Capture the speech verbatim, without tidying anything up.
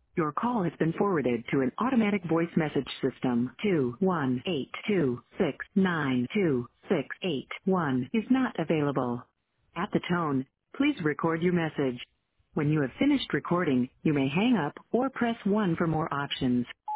Your call has been forwarded to an automatic voice message system. two one eight two six nine two six eight one is not available. At the tone, please record your message. When you have finished recording, you may hang up or press one for more options.